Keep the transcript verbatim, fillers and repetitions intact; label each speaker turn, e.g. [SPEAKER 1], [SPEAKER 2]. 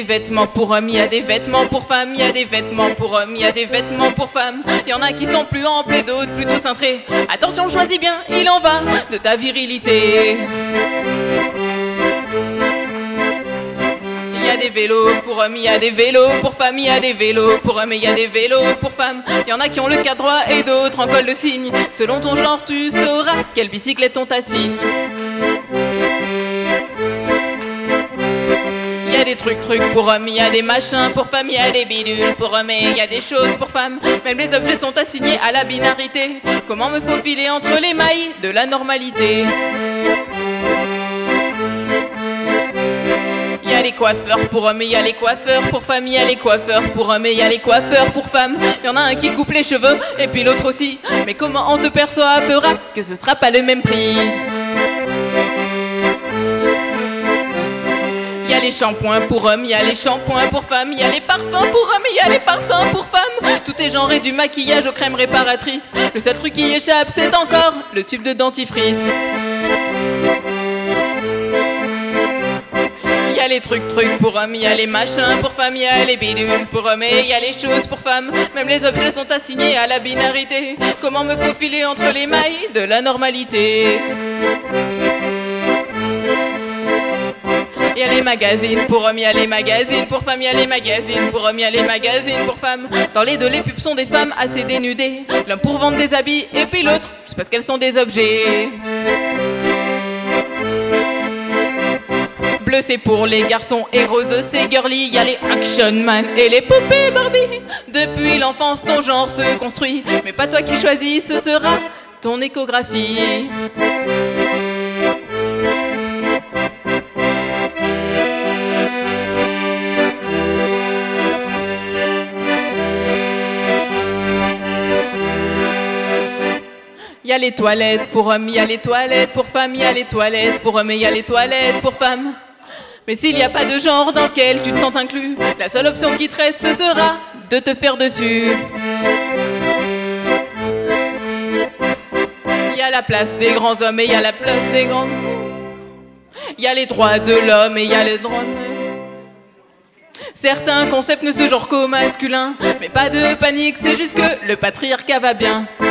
[SPEAKER 1] vêtements pour hommes, il y a des vêtements pour femmes, il y a des vêtements pour hommes, il y a des vêtements pour femmes. Il y en a qui sont plus amples et d'autres plutôt cintrés. Attention, choisis bien, il en va de ta virilité. Il y a des vélos pour hommes, il y a des vélos pour femmes, il y a des vélos pour hommes et il y a des vélos pour femmes. Il y en a qui ont le cadre droit et d'autres en col de cygne. Selon ton genre, tu sauras quelle bicyclette on t'assigne. Il y a des trucs trucs pour hommes, il y a des machins pour femmes, il y a des bidules pour hommes et il y a des choses pour femmes. Même les objets sont assignés à la binarité. Comment me faufiler entre les mailles de la normalité? Il y a les coiffeurs pour hommes et il y a les coiffeurs pour femmes, il y a les coiffeurs pour hommes et il y a les coiffeurs pour femmes. Il y en a un qui coupe les cheveux et puis l'autre aussi. Mais comment on te persuadera que ce sera pas le même prix? Il y a les shampoings pour hommes, il y a les shampoings pour femmes, il y a les parfums pour hommes, il y a les parfums pour femmes. Tout est genré du maquillage aux crèmes réparatrices. Le seul truc qui échappe, c'est encore le tube de dentifrice. Il y a les trucs trucs pour hommes, il y a les machins pour femmes, il y a les bidules pour hommes et il y a les choses pour femmes. Même les objets sont assignés à la binarité. Comment me faufiler entre les mailles de la normalité? Il y a les magazines pour hommes, il y a les magazines pour femmes, il y a les magazines pour hommes, il y a les magazines pour femmes. Dans les deux, les pubs sont des femmes assez dénudées. L'un pour vendre des habits et puis l'autre, c'est parce qu'elles sont des objets. Bleu c'est pour les garçons et rose c'est girly. Il y a les action man et les poupées Barbie. Depuis l'enfance ton genre se construit, mais pas toi qui choisis, ce sera ton échographie. Il y a les toilettes pour hommes, il y a les toilettes pour femmes, il y a les toilettes pour hommes et il y a les toilettes pour femmes. Mais s'il n'y a pas de genre dans lequel tu te sens inclus, la seule option qui te reste, ce sera de te faire dessus. Il y a la place des grands hommes et il y a la place des grandes. Il y a les droits de l'homme et il y a les droits de... Certains concepts ne se genrent qu'au masculin. Mais pas de panique, c'est juste que le patriarcat va bien.